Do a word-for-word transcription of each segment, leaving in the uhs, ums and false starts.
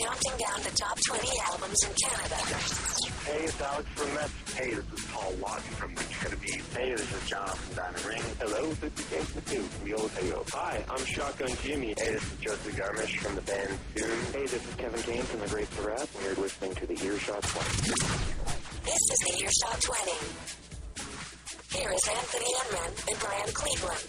counting down the top twenty albums in Canada. Hey, it's Alex from Mets. Hey, this is Paul Watson from The Kennedy. Hey, this is John from Diamond Ring. Hello, this is James Matthew from Yo Hey Hi, I'm Shotgun Jimmy. Hey, this is Joseph Garmish from the band Doom. Hey, this is Kevin Kane from The Great Threat. We're listening to the Earshot twenty. This is the Earshot twenty. Here is Anthony Inman and Brian Cleveland.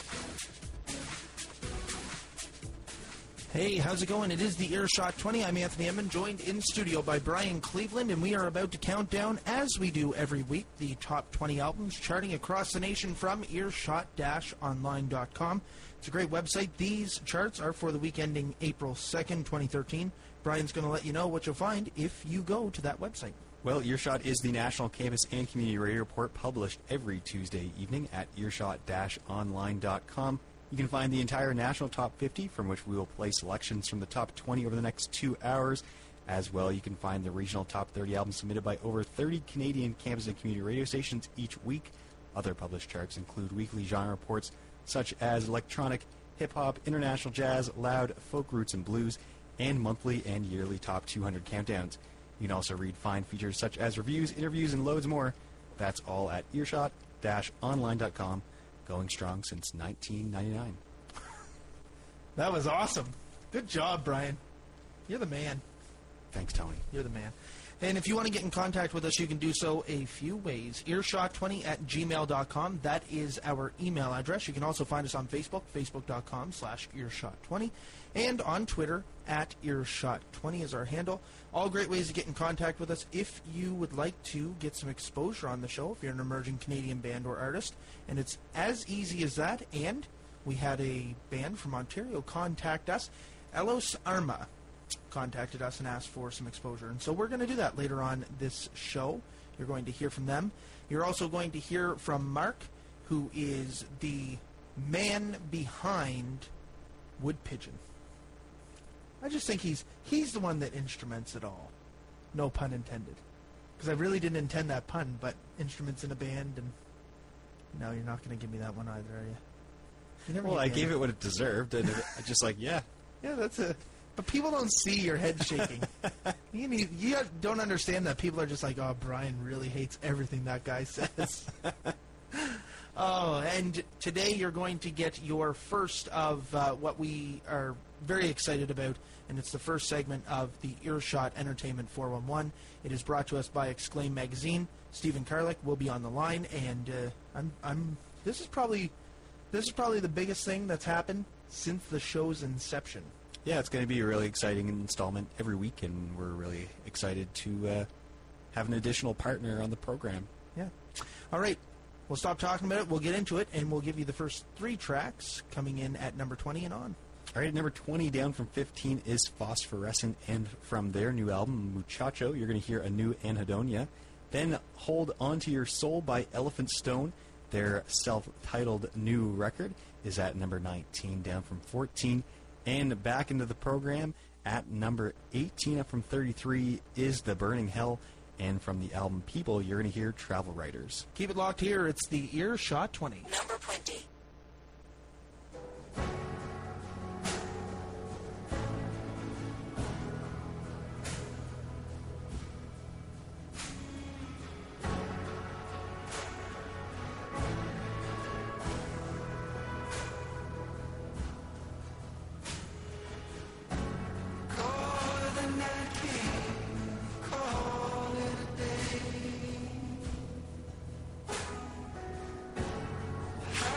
Hey, how's it going? It is the Earshot twenty. I'm Anthony Inman, joined in studio by Brian Cleveland, and we are about to count down, as we do every week, the top twenty albums charting across the nation from earshot dash online dot com. It's a great website. These charts are for the week ending April second, twenty thirteen. Brian's going to let you know what you'll find if you go to that website. Well, Earshot is the national campus and community radio report published every Tuesday evening at earshot dash online dot com. You can find the entire national top fifty, from which we will play selections from the top twenty over the next two hours. As well, you can find the regional top thirty albums submitted by over thirty Canadian campus and community radio stations each week. Other published charts include weekly genre reports such as electronic, hip-hop, international jazz, loud, folk roots, and blues, and monthly and yearly top two hundred countdowns. You can also read fine features such as reviews, interviews, and loads more. That's all at earshot dash online dot com, going strong since nineteen ninety-nine. That was awesome. Good job, Brian. You're the man. Thanks, Tony. You're the man. And if you want to get in contact with us, you can do so a few ways. earshot twenty at gmail dot com. That is our email address. You can also find us on Facebook, facebook dot com slash earshot twenty. And on Twitter, at earshot twenty is our handle. All great ways to get in contact with us if you would like to get some exposure on the show, if you're an emerging Canadian band or artist. And it's as easy as that. And we had a band from Ontario contact us. Elos Arma contacted us and asked for some exposure. And so we're going to do that later on this show. You're going to hear from them. You're also going to hear from Mark, who is the man behind Wood Pigeon. I just think he's he's the one that instruments it all. No pun intended. Because I really didn't intend that pun, but instruments in a band, and no, you're not going to give me that one either, are you? you never Well, I gave it. it what it deserved, and I just like, yeah. Yeah, that's a... But people don't see your head shaking. you, need, you don't understand that. People are just like, oh, Brian really hates everything that guy says. Oh, and today you're going to get your first of uh, what we are very excited about, and it's the first segment of the Earshot Entertainment four one one. It is brought to us by Exclaim Magazine. Stephen Karlik will be on the line, and uh, I'm, I'm. This is probably, this is probably the biggest thing that's happened since the show's inception. Yeah, it's going to be a really exciting installment every week, and we're really excited to uh, have an additional partner on the program. Yeah. All right. We'll stop talking about it. We'll get into it, and we'll give you the first three tracks coming in at number twenty and on. All right, number twenty down from fifteen is Phosphorescent, and from their new album, Muchacho, you're going to hear a new Anhedonia. Then Hold On To Your Soul by Elephant Stone. Their self-titled new record is at number nineteen, down from fourteen. And back into the program at number eighteen, up from thirty-three, is The Burning Hell. And from the album People, you're going to hear Travel Writers. Keep it locked here. It's the Earshot twenty. Number twenty. How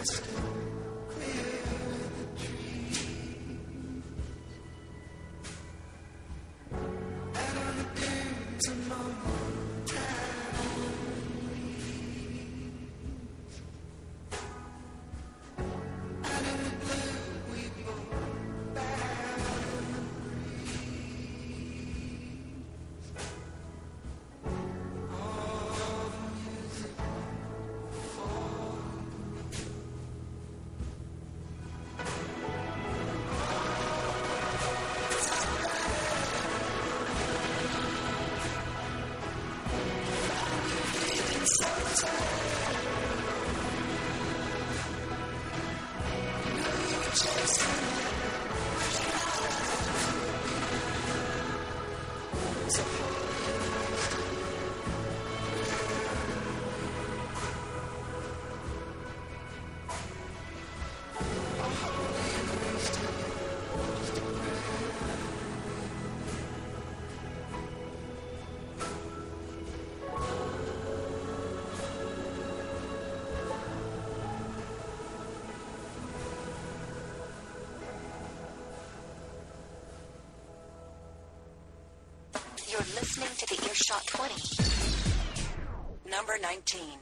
You're listening to the Earshot twenty. Number nineteen.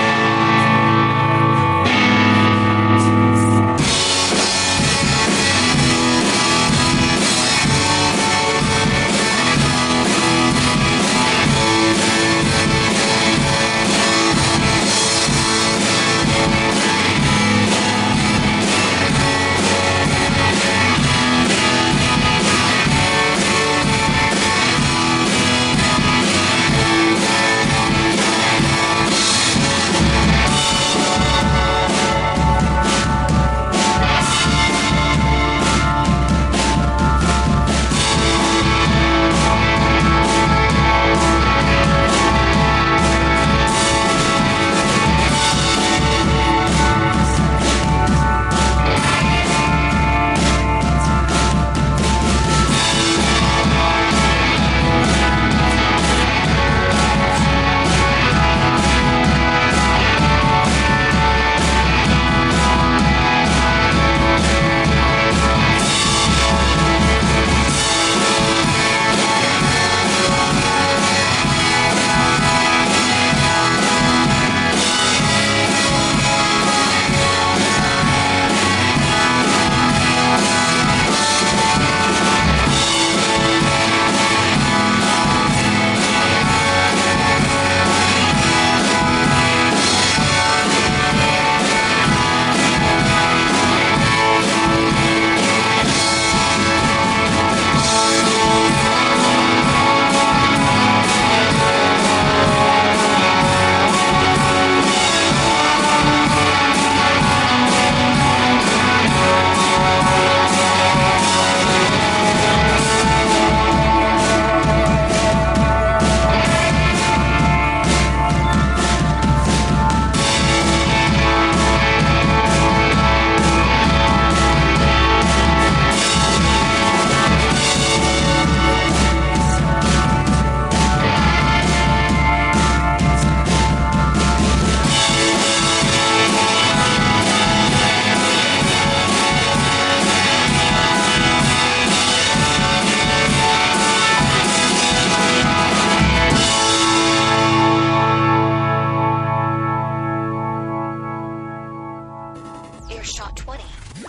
Earshot twenty.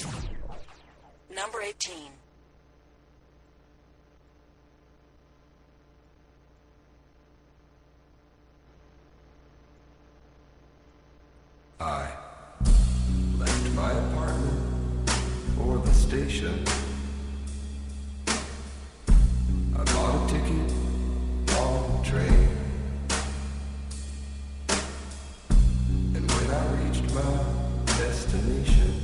Number eighteen. I left my apartment for the station. I bought a ticket on the train. And when I reached my destination,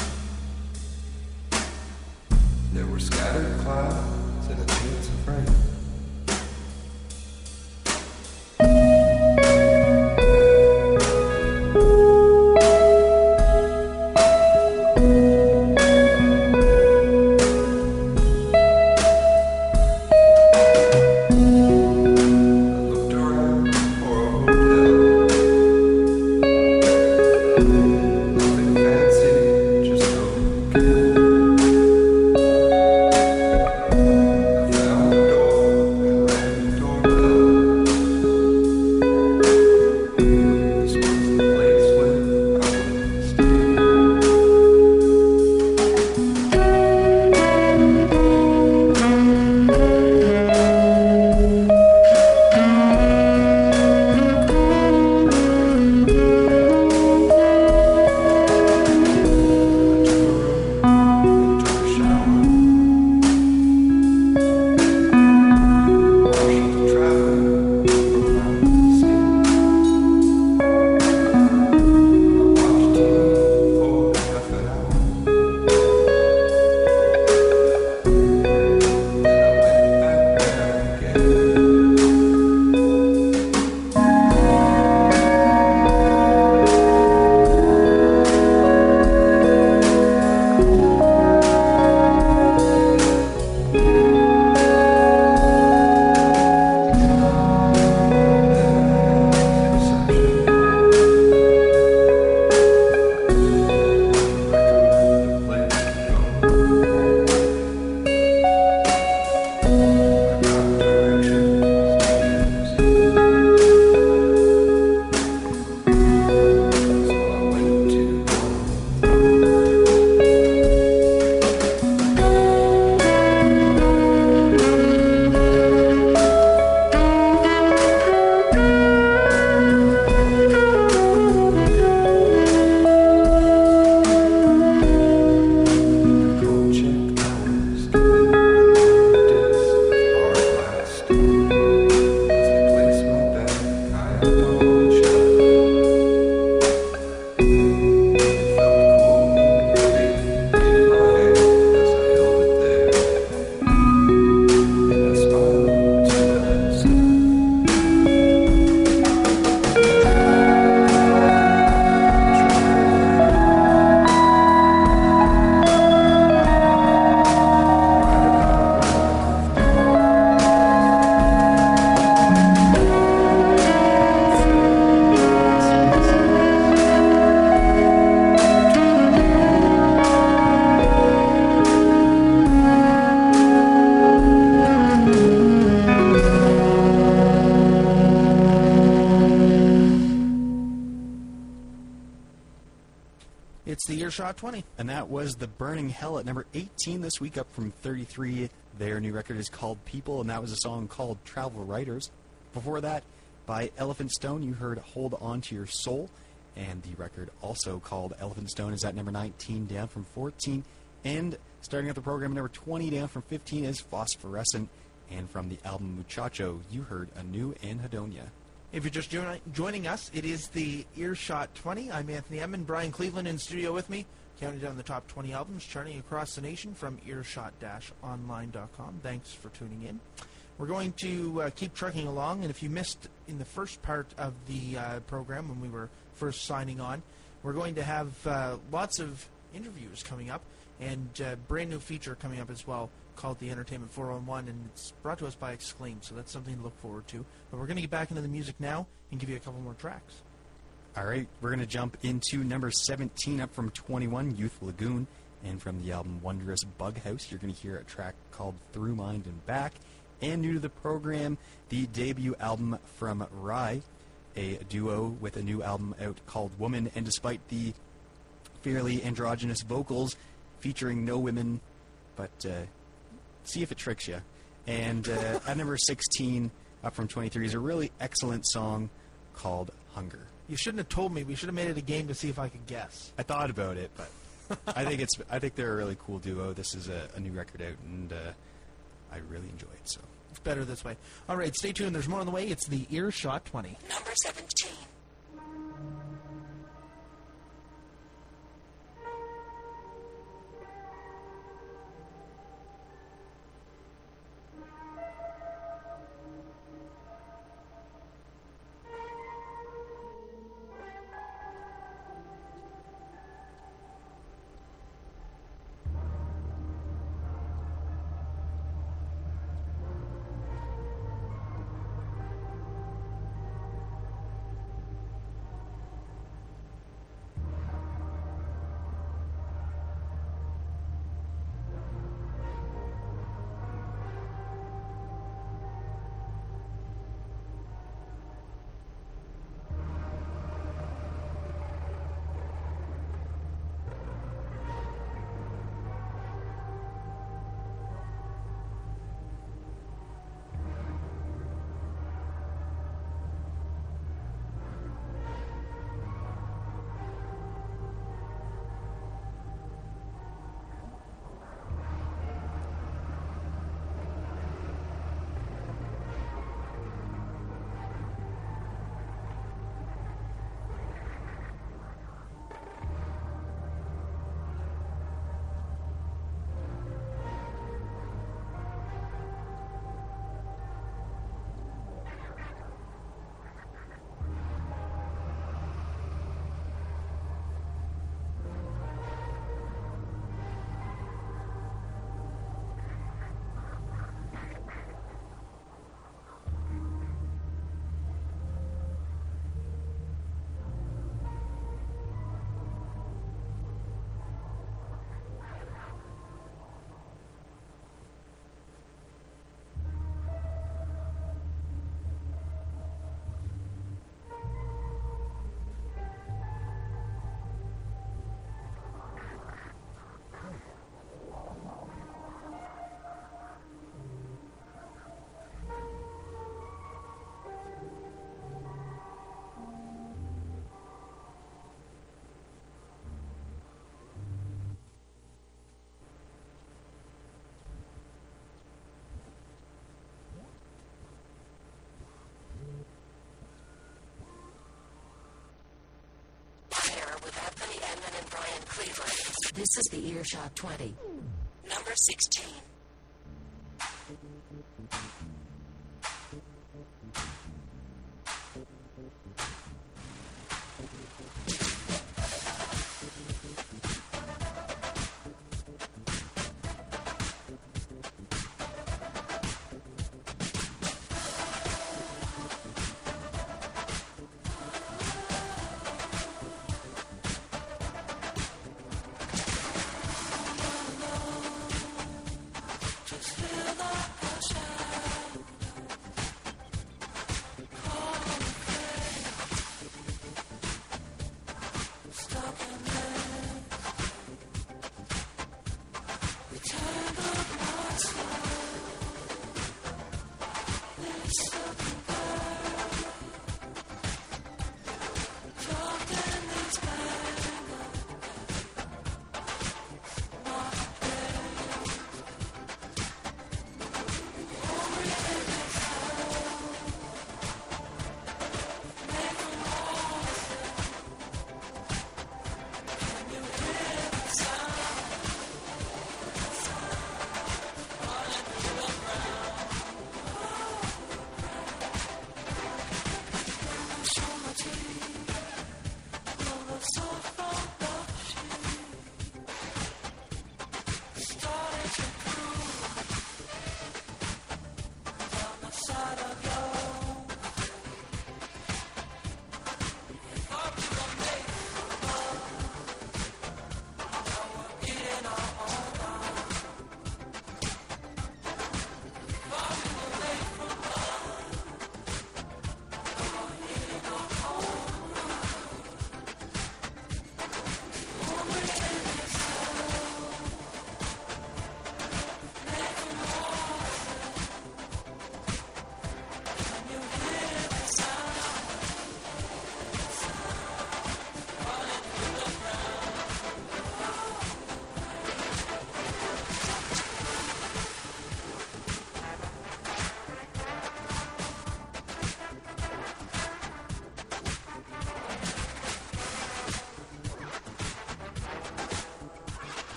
there were scattered clouds and a chance of rain. Nothing It's the Earshot twenty. And that was The Burning Hell at number eighteen this week, up from thirty-three. Their new record is called People, and that was a song called Travel Writers. Before that, by Elephant Stone, you heard Hold On to Your Soul, and the record also called Elephant Stone is at number nineteen, down from fourteen. And starting out the program, number twenty, down from fifteen, is Phosphorescent. And from the album Muchacho, you heard Anu Anhedonia. If you're just jo- joining us, it is the Earshot twenty. I'm Anthony Emmon. Brian Cleveland in studio with me, counting down the top twenty albums charting across the nation from earshot dash online dot com. Thanks for tuning in. We're going to uh, keep trucking along, and if you missed in the first part of the uh, program when we were first signing on, we're going to have uh, lots of interviews coming up, and a uh, brand new feature coming up as well called the Entertainment four oh one, and it's brought to us by Exclaim, so that's something to look forward to. But we're going to get back into the music now and give you a couple more tracks. All right, we're going to jump into number seventeen, up from twenty-one, Youth Lagoon. And from the album Wondrous Bug House, you're going to hear a track called Through Mind and Back. And new to the program, the debut album from Rye, a duo with a new album out called Woman. And despite the fairly androgynous vocals featuring no women, but uh, see if it tricks you. And uh, at number sixteen, up from twenty-three, is a really excellent song called Hunger. You shouldn't have told me. We should have made it a game to see if I could guess. I thought about it, but I think it's. I think they're a really cool duo. This is a, a new record out, and uh, I really enjoy it. So it's better this way. All right, stay tuned. There's more on the way. It's the Earshot twenty. Number seventeen. This is the Earshot twenty. Number sixteen.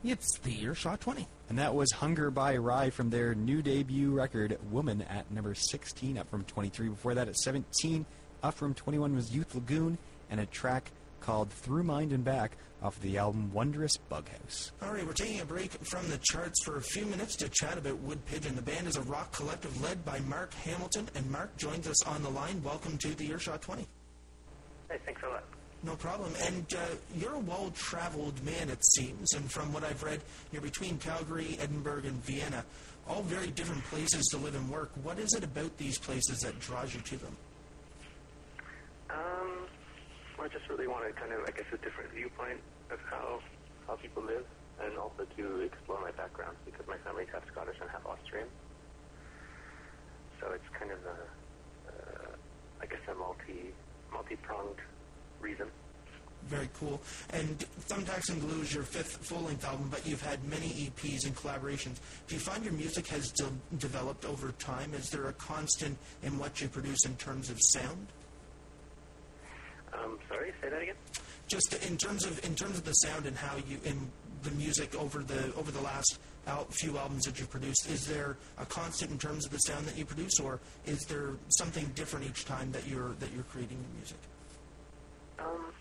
It's the Earshot twenty. And that was Hunger by Rye from their new debut record, Woman, at number sixteen, up from twenty-three. Before that, at seventeen, up from twenty-one, was Youth Lagoon, and a track called Through Mind and Back off the album Wondrous Bughouse. All right, we're taking a break from the charts for a few minutes to chat about Wood Pigeon. The band is a rock collective led by Mark Hamilton, and Mark joins us on the line. Welcome to the Earshot twenty. Hey, thanks a lot. No problem. And uh, you're a well-traveled man, it seems, and from what I've read, you're between Calgary, Edinburgh, and Vienna, all very different places to live and work. What is it about these places that draws you to them? Um, I just really wanted kind of, I guess, a different viewpoint of how how people live, and also to explore my background, because my family's half Scottish and half Austrian. So it's kind of a, uh, I guess, a multi, multi-pronged reason. Very cool. And Thumbtacks and Glue is your fifth full-length album, but you've had many E Ps and collaborations. Do you find your music has de- developed over time? Is there a constant in what you produce in terms of sound? Um, sorry, say that again? Just in terms of in terms of the sound and how you in the music over the over the last al- few albums that you've produced, is there a constant in terms of the sound that you produce, or is there something different each time that you're that you're creating the music? Um,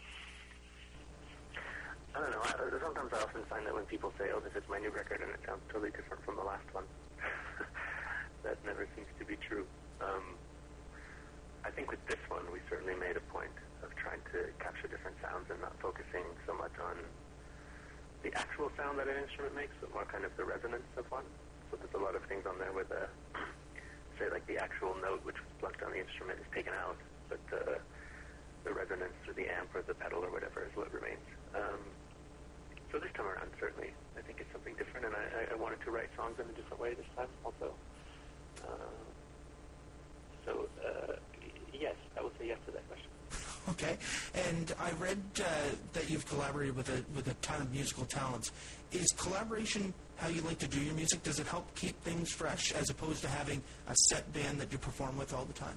I don't know. I, sometimes I often find that when people say, "Oh, this is my new record," and it sounds totally different from the last one, that never seems to be true. Um, I think with this one, we certainly made a point of trying to capture different sounds and not focusing so much on the actual sound that an instrument makes, but more kind of the resonance of one. So there's a lot of things on there where the, say, like the actual note which was plugged on the instrument is taken out, but the the resonance or the amp or the pedal or whatever is what remains. Um, so this time around, certainly, I think it's something different, and I, I wanted to write songs in a different way this time also. Uh, so, uh, yes, I would say yes to that question. Okay, and I read uh, that you've collaborated with a with a ton of musical talents. Is collaboration how you like to do your music? Does it help keep things fresh as opposed to having a set band that you perform with all the time?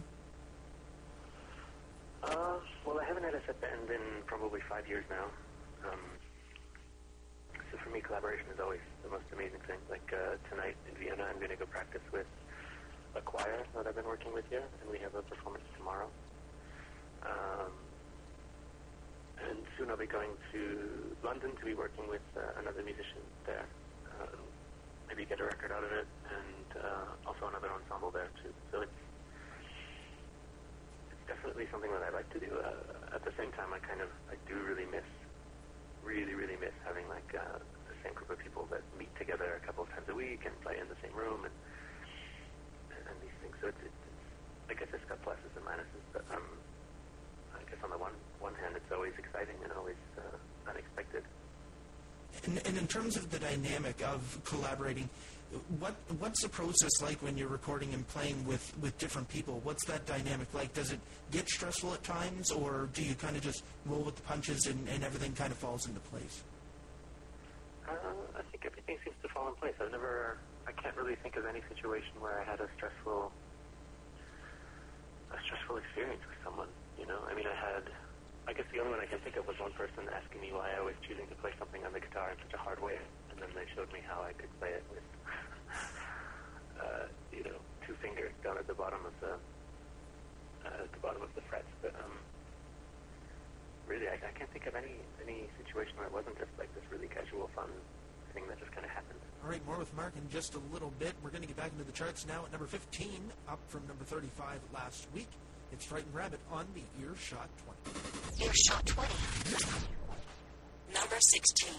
Uh, well, I haven't had a set band in probably five years now. Um, so for me, collaboration is always the most amazing thing. Like uh, tonight in Vienna, I'm going to go practice with a choir that I've been working with here, and we have a performance tomorrow. Um, and soon I'll be going to London to be working with uh, another musician there. Um, maybe get a record out of it, and uh, also another ensemble there too. So it's definitely something that I like to do. Uh, at the same time, I kind of, I do really miss, really, really miss having like uh, the same group of people that meet together a couple of times a week and play in the same room and and these things. So it's, it's I guess it's got pluses and minuses, but um, I guess on the one one hand, it's always exciting and always uh, unexpected. And, and in terms of the dynamic of collaborating, what what's the process like when you're recording and playing with, with different people? What's that dynamic like? Does it get stressful at times, or do you kind of just roll with the punches and, and everything kind of falls into place? Uh, I think everything seems to fall in place. I've never, I can't really think of any situation where I had a stressful, a stressful experience with someone. You know, I mean, I had, I guess the only one I can think of was one person asking me why I was choosing to play something on the guitar in such a hard way, and then they showed me how I could play it with, uh, you know, two fingers down at the bottom of the, uh, at the bottom of the frets. But um, really, I, I can't think of any any situation where it wasn't just like this really casual, fun thing that just kind of happened. All right, more with Mark in just a little bit. We're going to get back into the charts now at number fifteen, up from number thirty-five last week. It's Frightened Rabbit on the Earshot twenty. Earshot twenty. Number sixteen.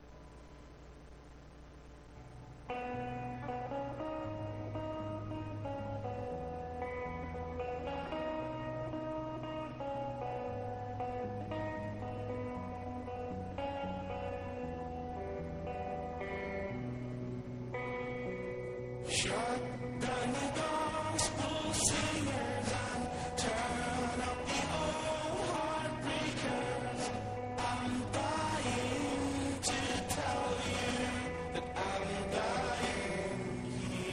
Shut down the gospel singers and turn up the old heartbreakers. I'm dying to tell you that I'm dying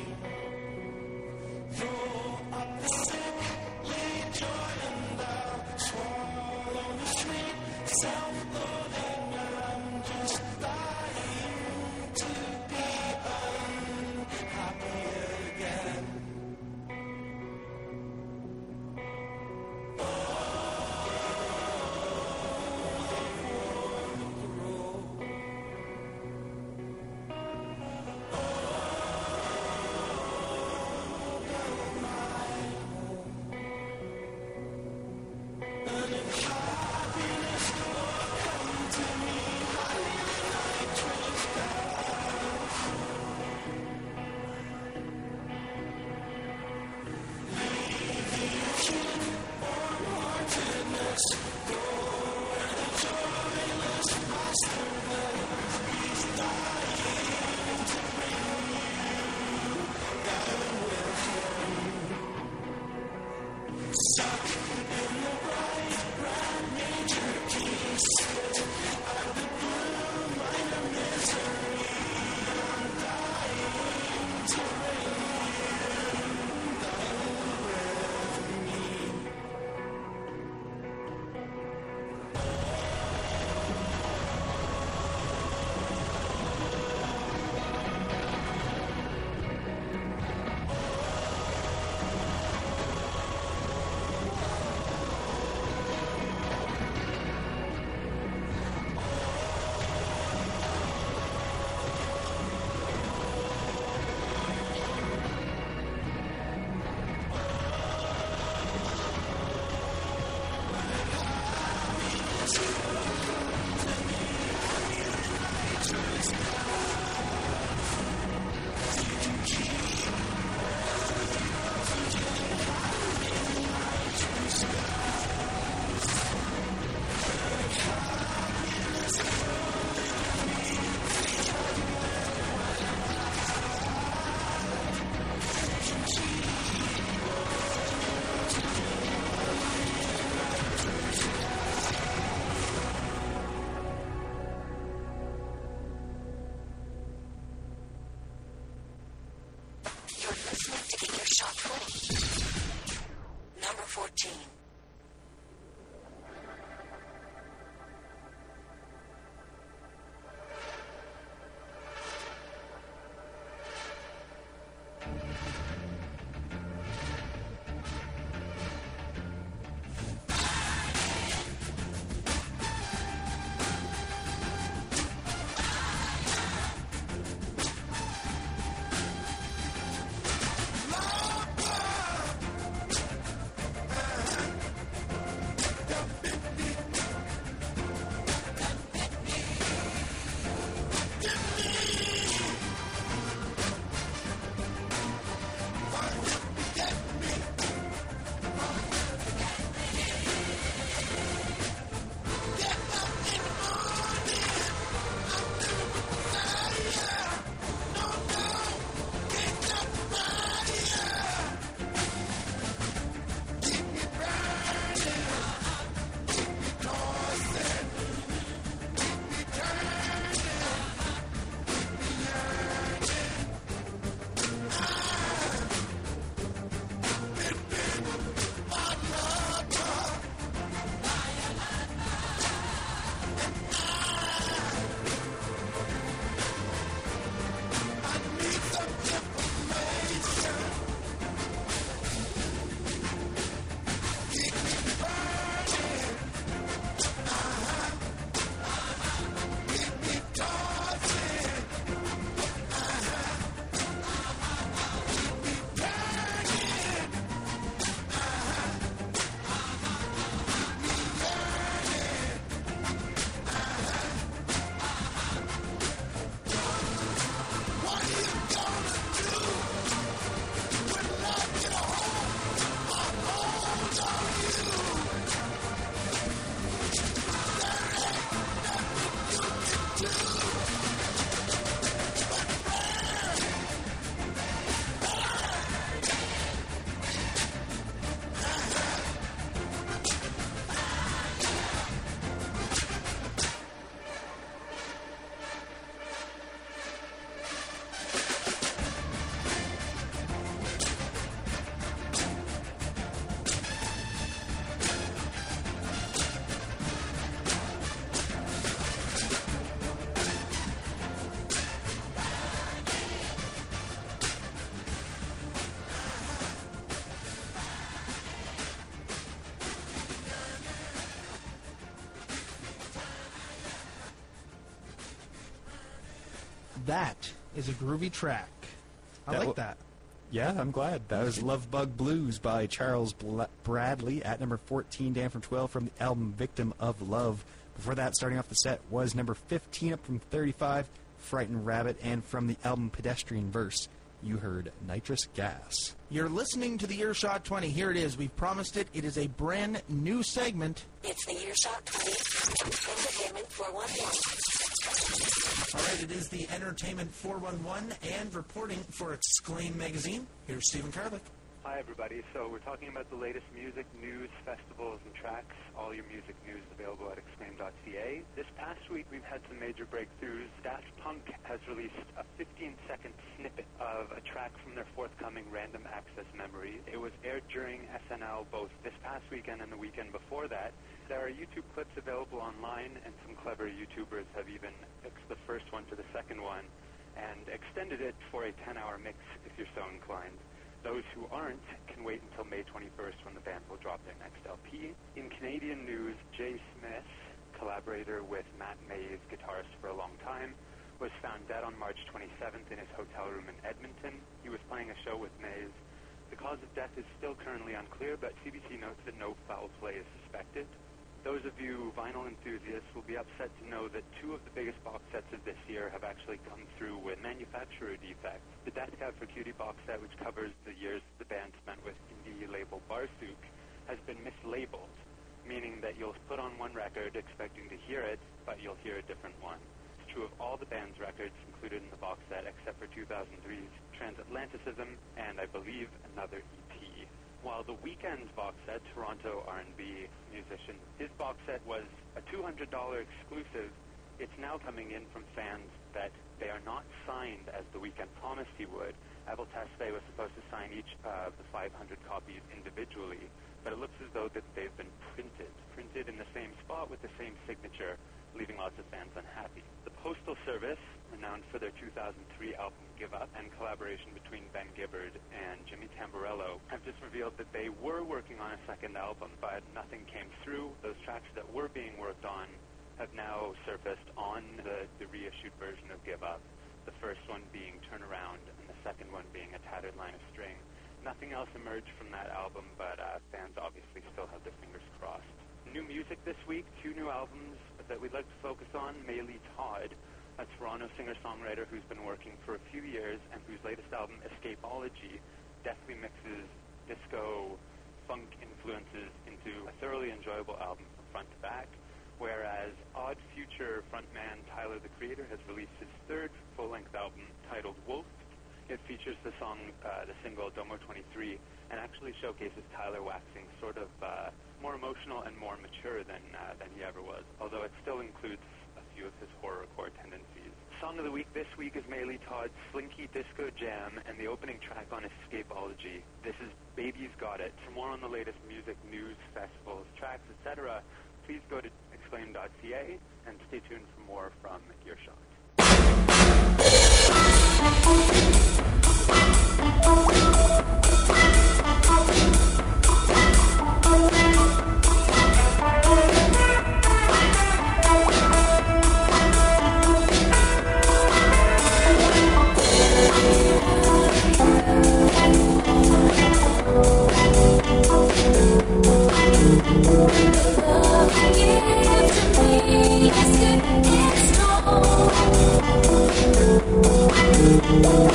here. Throw up the sick, lay Jordan down, swallow the sweet, self-loathing, I'm just dying listening to the Earshot twenty. Number fourteen. That is a groovy track. I That like w- that. Yeah, I'm glad. That was Love Bug Blues by Charles Bla- Bradley at number fourteen, down from twelve from the album Victim of Love. Before that, starting off the set, was number fifteen, up from thirty-five, Frightened Rabbit, and from the album Pedestrian Verse, you heard Nitrous Gas. You're listening to the Earshot twenty. Here it is. We've promised it. It is a brand new segment. It's the Earshot twenty. Entertainment four one one. All right, it is the Entertainment four one one, and reporting for Exclaim Magazine, here's Stephen Karlik. Hi, everybody. So we're talking about the latest music, news, festivals, and tracks. All your music news available at exclaim dot c a. This past week, we've had some major breakthroughs. Daft Punk has released a fifteen-second snippet of a track from their forthcoming Random Access Memory. It was aired during S N L both this past weekend and the weekend before that. There are YouTube clips available online, and some clever YouTubers have even fixed the first one to the second one and extended it for a ten-hour mix if you're so inclined. Those who aren't can wait until May twenty-first when the band will drop their next L P. In Canadian news, Jay Smith, collaborator with Matt Mays, guitarist for a long time, was found dead on March twenty-seventh in his hotel room in Edmonton. He was playing a show with Mays. The cause of death is still currently unclear, but C B C notes that no foul play is suspected. Those of you vinyl enthusiasts will be upset to know that two of the biggest box sets of this year have actually come through with manufacturer defects. The Death Cab for Cutie box set, which covers the years the band spent with indie label Barsuk, has been mislabeled, meaning that you'll put on one record expecting to hear it, but you'll hear a different one. It's true of all the band's records included in the box set except for two thousand three's Transatlanticism and, I believe, another E P. While the Weeknd's box set, Toronto R and B musician, his box set was a two hundred dollars exclusive, it's now coming in from fans that they are not signed as The Weeknd promised he would. Abel Tesfaye was supposed to sign each of the five hundred copies individually, but it looks as though that they've been printed, printed in the same spot with the same signature, leaving lots of fans unhappy. The Postal Service, renowned for their two thousand three album Give Up and collaboration between Ben Gibbard and Jimmy Tamborello, have just revealed that they were working on a second album, but nothing came through. Those tracks that were being worked on have now surfaced on the, the reissued version of Give Up, the first one being Turn Around and the second one being A Tattered Line of String. Nothing else emerged from that album, but uh, fans obviously still have their fingers crossed. New music this week, two new albums that we'd like to focus on. Maylee Todd, a Toronto singer-songwriter who's been working for a few years and whose latest album, Escapology, deftly mixes disco, funk influences into a thoroughly enjoyable album from front to back, whereas Odd Future frontman Tyler, the Creator, has released his third full-length album titled Wolf. It features the song, uh, the single Domo twenty-three, and actually showcases Tyler waxing sort of uh, more emotional and more mature than uh, than he ever was, although it still includes a few of his horrorcore tendencies. Song of the week this week is Maylee Todd's Slinky Disco Jam and the opening track on Escapology. This is Baby's Got It. For more on the latest music, news, festivals, tracks, et cetera, please go to exclaim dot c a and stay tuned for more from Earshot. It's good, it's strong.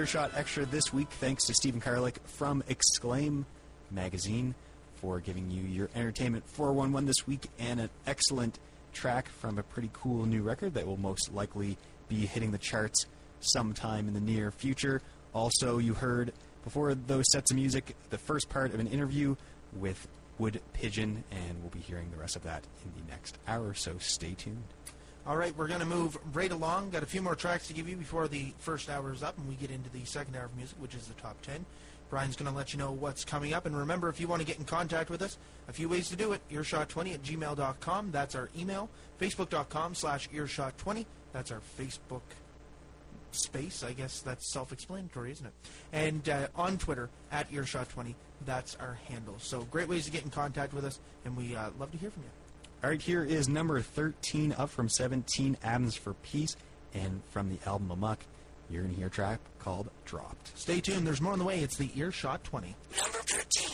Earshot Extra this week thanks to Stephen Karlik from Exclaim Magazine for giving you your Entertainment four one one this week, and an excellent track from a pretty cool new record that will most likely be hitting the charts sometime in the near future. Also, you heard, before those sets of music, the first part of an interview with Wood Pigeon, and we'll be hearing the rest of that in the next hour, so stay tuned. All right, we're going to move right along. Got a few more tracks to give you before the first hour is up, and we get into the second hour of music, which is the top ten. Brian's going to let you know what's coming up. And remember, if you want to get in contact with us, a few ways to do it. earshot twenty at gmail dot com. That's our email. Facebook.com slash earshot20. That's our Facebook space. I guess that's self-explanatory, isn't it? And uh, on Twitter, at earshot twenty. That's our handle. So great ways to get in contact with us, and we uh, love to hear from you. All right, here is number thirteen, up from seventeen, Atoms for Peace, and from the album Amok, you're going to hear a track called Dropped. Stay tuned. There's more on the way. It's the Earshot twenty. Number thirteen.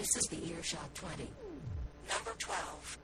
This is the Earshot twenty. Number twelve.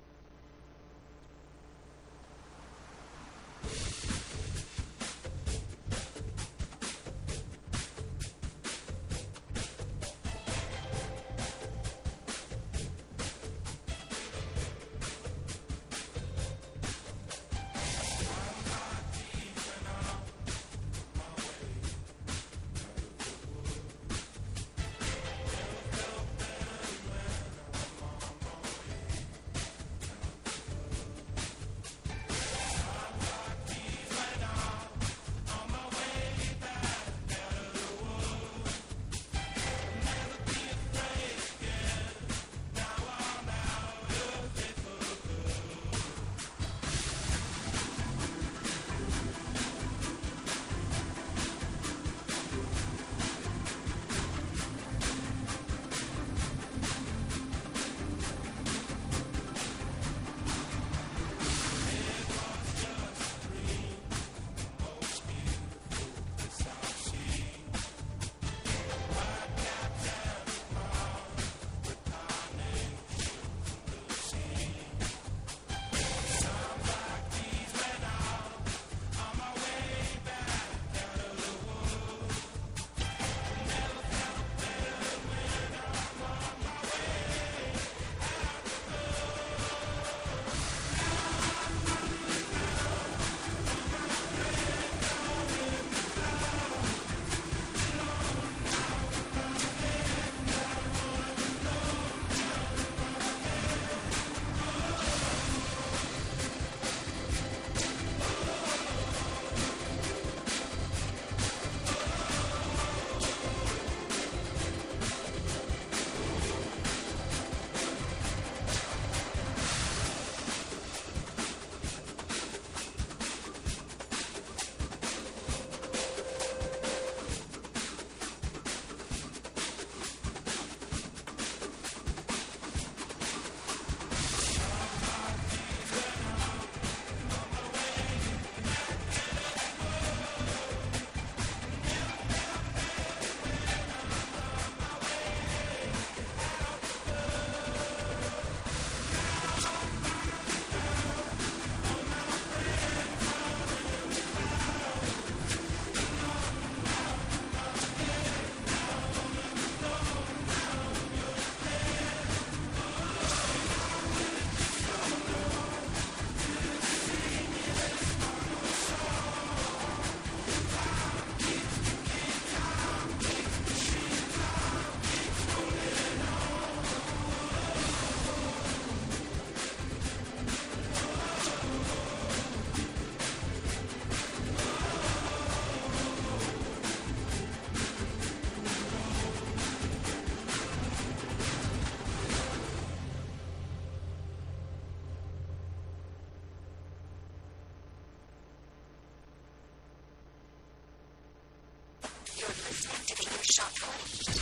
Shot twenty.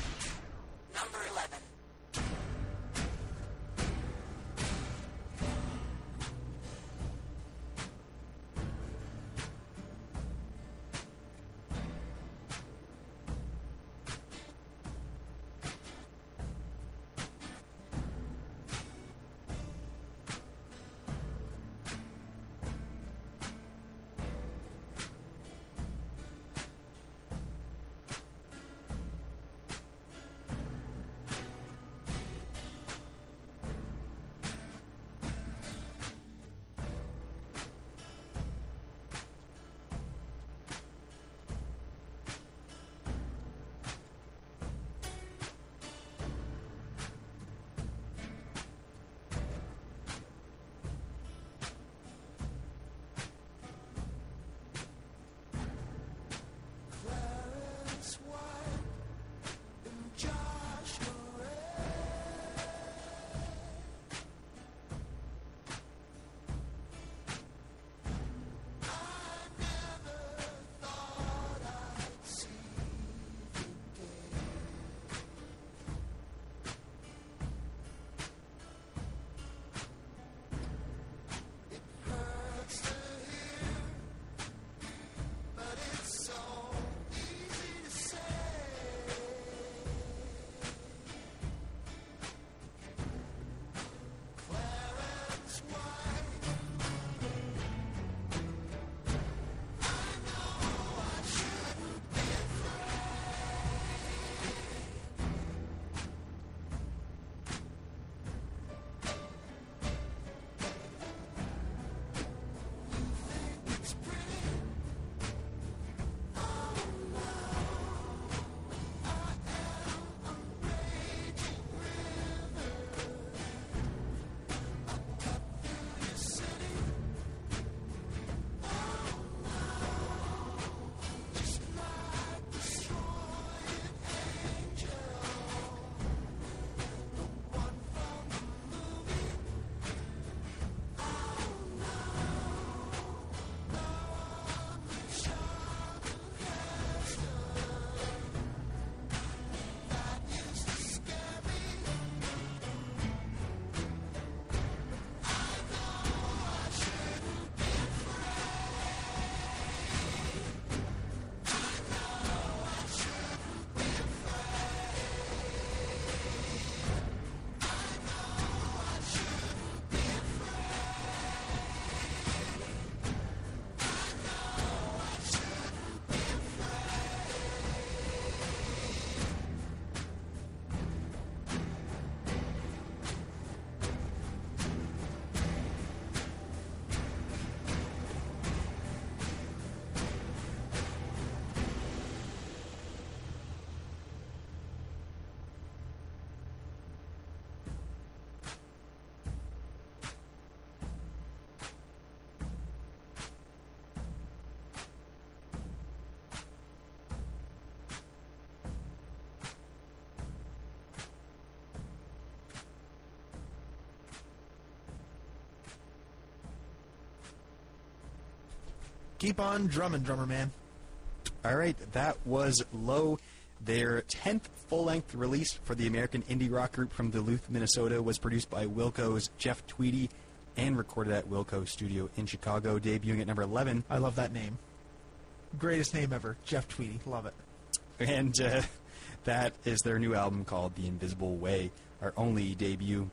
Number eleven. Keep on drumming, drummer man. All right, that was Low. Their tenth full-length release for the American indie rock group from Duluth, Minnesota, was produced by Wilco's Jeff Tweedy and recorded at Wilco Studio in Chicago, debuting at number eleven. I love that name. Greatest name ever, Jeff Tweedy. Love it. And uh, that is their new album called The Invisible Way, our only debut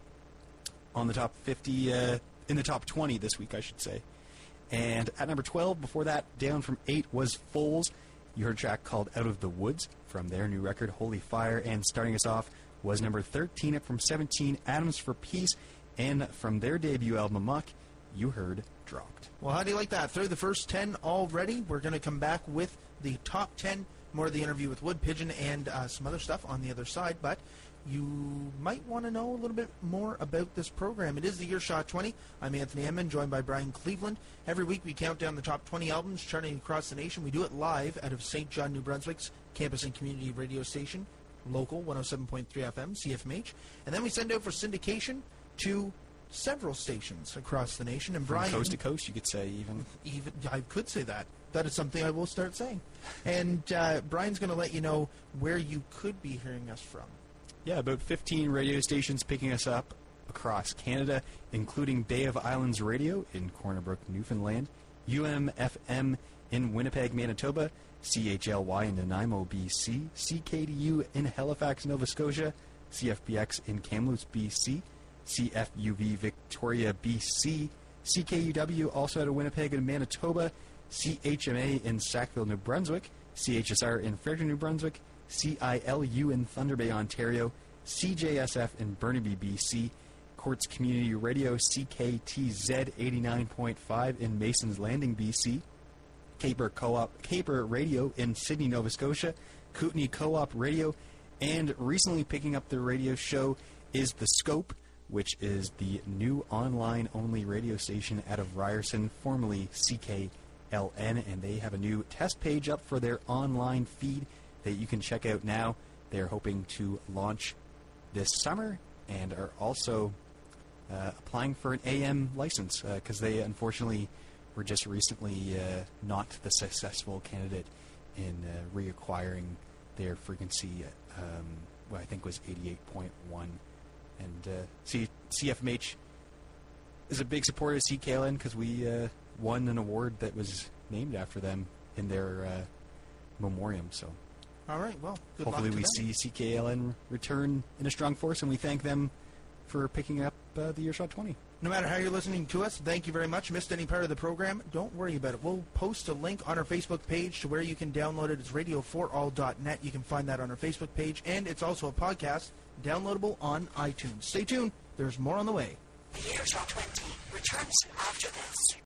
on the top fifty, uh, in the top twenty this week, I should say. And at number twelve, before that, down from eight, was Foals. You heard a track called Out of the Woods from their new record, Holy Fire. And starting us off was number thirteen, up from seventeen, Atoms for Peace. And from their debut album, Amok, you heard Dropped. Well, how do you like that? Through the first ten already. We're going to come back with the top ten, more of the interview with Wood Pigeon and uh, some other stuff on the other side. But you might want to know a little bit more about this program. It is the Earshot twenty. I'm Anthony Emman, joined by Brian Cleveland. Every week we count down the top twenty albums charting across the nation. We do it live out of Saint John, New Brunswick's campus and community radio station, local one oh seven point three F M, C F M H. And then we send out for syndication to several stations across the nation. And From Brian, coast to coast, you could say, even. even I could say that. That is something I will start saying. And uh, Brian's going to let you know where you could be hearing us from. Yeah, about fifteen radio stations picking us up across Canada, including Bay of Islands Radio in Corner Brook, Newfoundland, U M F M in Winnipeg, Manitoba, C H L Y in Nanaimo, B C, C K D U in Halifax, Nova Scotia, C F B X in Kamloops, B C, C F U V Victoria, B C, C K U W also out of Winnipeg and Manitoba, C H M A in Sackville, New Brunswick, C H S R in Fredericton, New Brunswick, C I L U in Thunder Bay, Ontario, C J S F in Burnaby, B C, Courts Community Radio, C K T Z eighty-nine point five in Mason's Landing, B C, Caper Co-op, Caper Radio in Sydney, Nova Scotia, Kootenay Co-op Radio, and recently picking up the radio show is The Scope, which is the new online-only radio station out of Ryerson, formerly C K L N, and they have a new test page up for their online feed that you can check out now. They're hoping to launch this summer and are also uh, applying for an A M license because uh, they unfortunately were just recently uh, not the successful candidate in uh, reacquiring their frequency, um, what I think was eighty-eight point one. And uh, C- CFMH is a big supporter of C K L N because we uh, won an award that was named after them in their uh, memoriam. So, all right, well, good hopefully luck to we them. see C K L N return in a strong force, and we thank them for picking up uh, the Earshot twenty. No matter how you're listening to us, thank you very much. Missed any part of the program? Don't worry about it. We'll post a link on our Facebook page to where you can download it. It's radio for all dot net. You can find that on our Facebook page, and it's also a podcast downloadable on iTunes. Stay tuned. There's more on the way. The Earshot twenty returns after this.